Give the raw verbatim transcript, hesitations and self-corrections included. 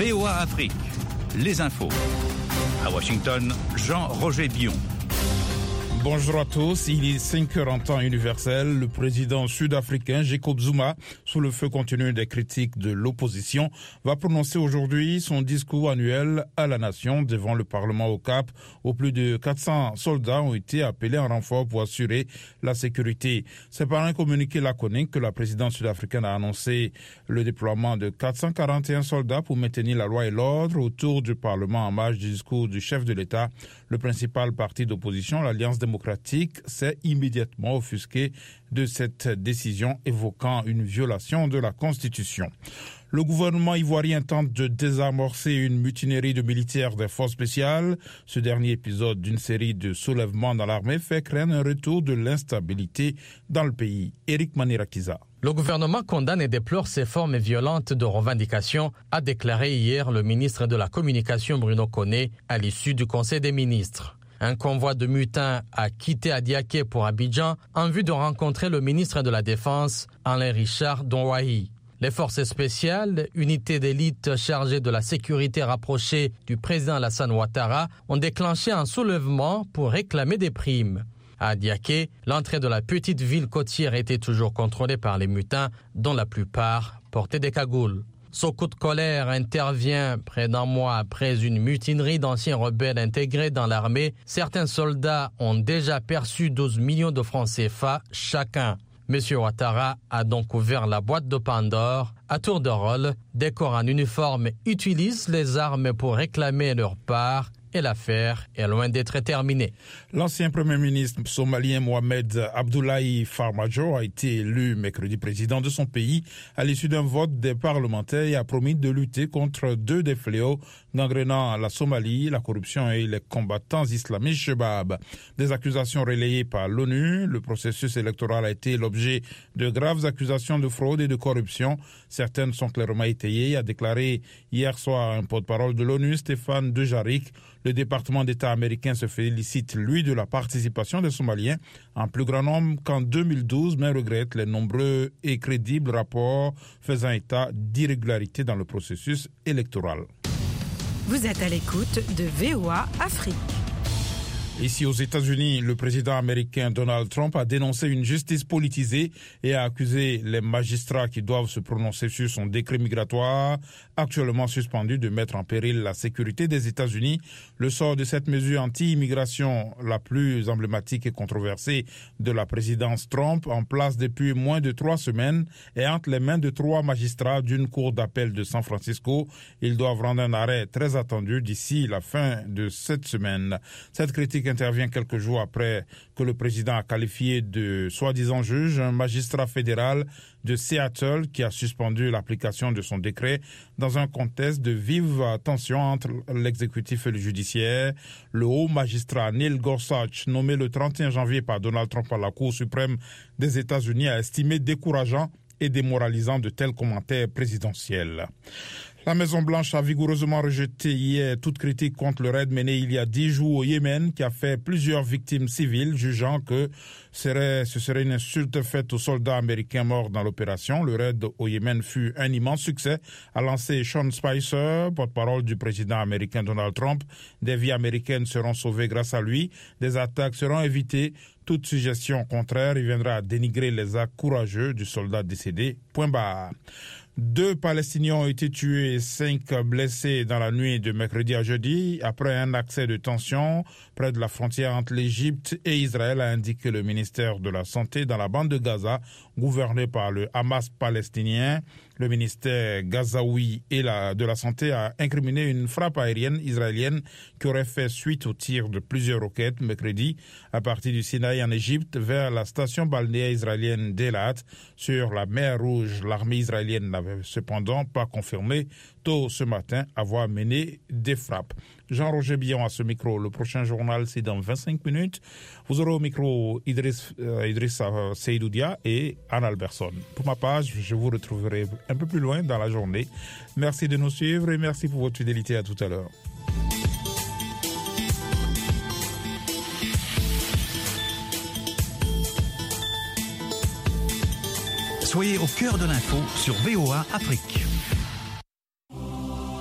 V O A Afrique, les infos. À Washington, Jean-Roger Bion. Bonjour à tous, il est cinq heures en temps universel. Le président sud-africain Jacob Zuma, sous le feu continu des critiques de l'opposition, va prononcer aujourd'hui son discours annuel à la nation devant le Parlement au Cap, où plus de quatre cents soldats ont été appelés en renfort pour assurer la sécurité. C'est par un communiqué laconique que la présidence sud-africaine a annoncé le déploiement de quatre cent quarante et un soldats pour maintenir la loi et l'ordre autour du Parlement en marge du discours du chef de l'État. Le principal parti d'opposition, l'Alliance démocratique, démocratique s'est immédiatement offusqué de cette décision évoquant une violation de la Constitution. Le gouvernement ivoirien tente de désamorcer une mutinerie de militaires des forces spéciales. Ce dernier épisode d'une série de soulèvements dans l'armée fait craindre un retour de l'instabilité dans le pays. Éric Manirakiza. Le gouvernement condamne et déplore ces formes violentes de revendication, a déclaré hier le ministre de la Communication Bruno Koné à l'issue du Conseil des ministres. Un convoi de mutins a quitté Adiaké pour Abidjan en vue de rencontrer le ministre de la Défense, Alain Richard Donwahi. Les forces spéciales, unités d'élite chargées de la sécurité rapprochée du président Alassane Ouattara, ont déclenché un soulèvement pour réclamer des primes. À Adiaké, l'entrée de la petite ville côtière était toujours contrôlée par les mutins, dont la plupart portaient des cagoules. Ce coup de colère intervient près d'un mois après une mutinerie d'anciens rebelles intégrés dans l'armée. Certains soldats ont déjà perçu douze millions de francs C F A chacun. M. Ouattara a donc ouvert la boîte de Pandore. À tour de rôle, des corps en uniforme utilisent les armes pour réclamer leur part. Et l'affaire est loin d'être terminée. L'ancien Premier ministre somalien Mohamed Abdullahi Farmajo a été élu mercredi président de son pays à l'issue d'un vote des parlementaires et a promis de lutter contre deux des fléaux gangrénant la Somalie, la corruption et les combattants islamistes Chebab. Des accusations relayées par l'ONU, le processus électoral a été l'objet de graves accusations de fraude et de corruption. Certaines sont clairement étayées, a déclaré hier soir un porte-parole de l'ONU, Stéphane Dujarric. Le département d'État américain se félicite, lui, de la participation des Somaliens en plus grand nombre qu'en deux mille douze, mais regrette les nombreux et crédibles rapports faisant état d'irrégularités dans le processus électoral. Vous êtes à l'écoute de V O A Afrique. Ici aux États-Unis, le président américain Donald Trump a dénoncé une justice politisée et a accusé les magistrats qui doivent se prononcer sur son décret migratoire, actuellement suspendu, de mettre en péril la sécurité des États-Unis. Le sort de cette mesure anti-immigration, la plus emblématique et controversée de la présidence Trump, en place depuis moins de trois semaines, est entre les mains de trois magistrats d'une cour d'appel de San Francisco. Ils doivent rendre un arrêt très attendu d'ici la fin de cette semaine. Cette critique intervient quelques jours après que le président a qualifié de soi-disant juge un magistrat fédéral de Seattle qui a suspendu l'application de son décret dans un contexte de vive tension entre l'exécutif et le judiciaire. Le haut magistrat Neil Gorsuch, nommé le trente et un janvier par Donald Trump à la Cour suprême des États-Unis, a estimé décourageant et démoralisant de tels commentaires présidentiels. La Maison-Blanche a vigoureusement rejeté hier toute critique contre le raid mené il y a dix jours au Yémen qui a fait plusieurs victimes civiles, jugeant que serait, ce serait une insulte faite aux soldats américains morts dans l'opération. Le raid au Yémen fut un immense succès, a lancé Sean Spicer, porte-parole du président américain Donald Trump. Des vies américaines seront sauvées grâce à lui. Des attaques seront évitées. Toute suggestion contraire viendra à dénigrer les actes courageux du soldat décédé. Point barre. Deux Palestiniens ont été tués et cinq blessés dans la nuit de mercredi à jeudi après un accès de tension près de la frontière entre l'Égypte et Israël, a indiqué le ministère de la Santé dans la bande de Gaza, gouvernée par le Hamas palestinien. Le ministère gazaoui et la, de la Santé a incriminé une frappe aérienne israélienne qui aurait fait suite au tir de plusieurs roquettes mercredi à partir du Sinaï en Égypte vers la station balnéaire israélienne d'Elat sur la mer Rouge. L'armée israélienne n'avait cependant pas confirmé tôt ce matin avoir mené des frappes. Jean-Roger Bion à ce micro. Le prochain journal, c'est dans vingt-cinq minutes. Vous aurez au micro Idriss, euh, Idriss Seydoudia et Anne Alberson. Pour ma page, je vous retrouverai un peu plus loin dans la journée. Merci de nous suivre et merci pour votre fidélité. À tout à l'heure. Soyez au cœur de l'info sur V O A Afrique.